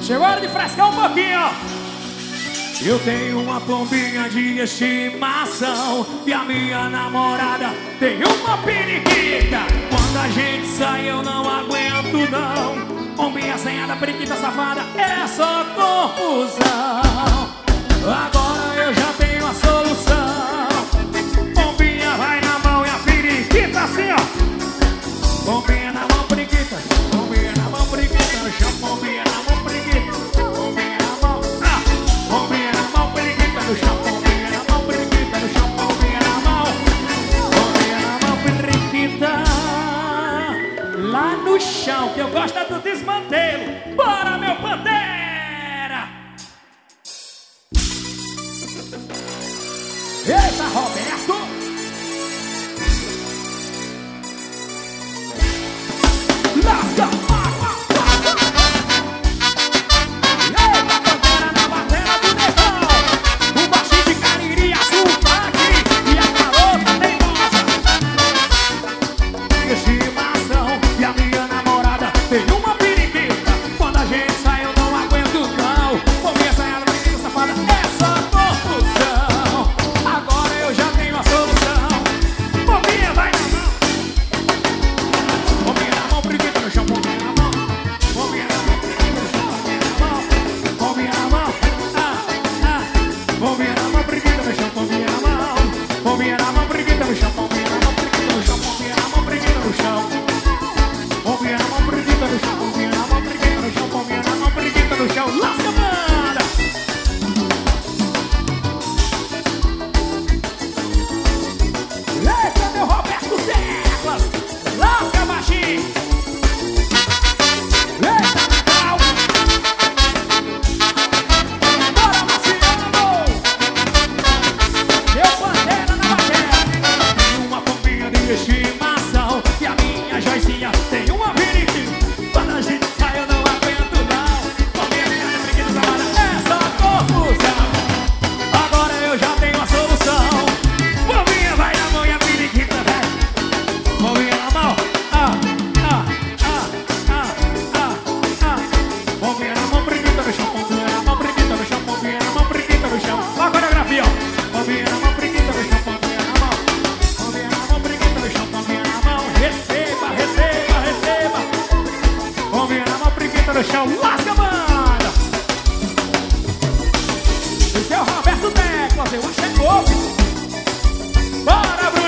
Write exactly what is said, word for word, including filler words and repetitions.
Chegou a hora de frescar um pouquinho, ó. Eu tenho uma pombinha de estimação e a minha namorada tem uma periquita. Quando a gente sai eu não aguento não. Pombinha assanhada, periquita safada, é só confusão. Agora eu já tenho a solução. Pombinha vai na mão e a periquita assim, ó. Pombinha na mão, periquita. Pombinha na mão, periquita no chão. Pombinha na mão, periquita. Pombinha na mão, ah. Pombinha na mão, periquita no chão. Pombinha na mão, periquita no chão. Pombinha na mão. Pombinha na mão, periquita. Lá no chão, que eu gosto é do desmantelo. Bora, meu Pantera! Eita, Roberto! Lasca, água, eita, Pantera na batera do negão. O baixinho de Cariri, azul, aqui. E a garota teimosa. Estimação. E a minha namorada tem uma periquita. Quando a gente sai eu não aguento não. Pombinha assanhada, periquita safada, é só confusão. Agora eu já tenho a solução. Pombinha vai na mão. Pombinha na mão, periquita no chão. Pombinha na mão. Pombinha na mão, periquita no chão. Pombinha na mão. Ah, ah. Pombinha na mão, periquita no chão. Pombinha na mão. Pombinha na mão, periquita no chão. Pombinha na mão, periquita no chão. Pombinha na mão, periquita no chão. Pombinha na mão, periquita no chão. Pombinha na mão, periquita no chão. Pombinha na mão, periquita no chão. Lasca, banda! Eita, meu Roberto Teclas! Lasca, baixinho! Eita, Natal! Bora, Marciano! Meu Pantera na batera! Tem uma pombinha de estimação e a minha Joicinha tem uma periquita. Quando a gente sai eu não aguento não. Pombinha minha periquita safada, é só confusão. Agora eu já tenho a solução. Pombinha vai na mão e a periquita vem. Pombinha na mão, ah, ah, ah, ah, ah, ah. Pombinha na mão, periquita no chão. Pombinha na mão, periquita no chão. Pombinha na mão, periquita no chão. Olha a coreografia, ó. Pombinha na mão, periquita no chão. Pombinha na mão. Pombinha na mão, periquita no chão. Pombinha na mão. Receba, receba, receba. Pombinha na mão, periquita no chão. Lasca, banda! Esse é o Roberto Teclas, eu acho que é pouco. Bora, Bruno!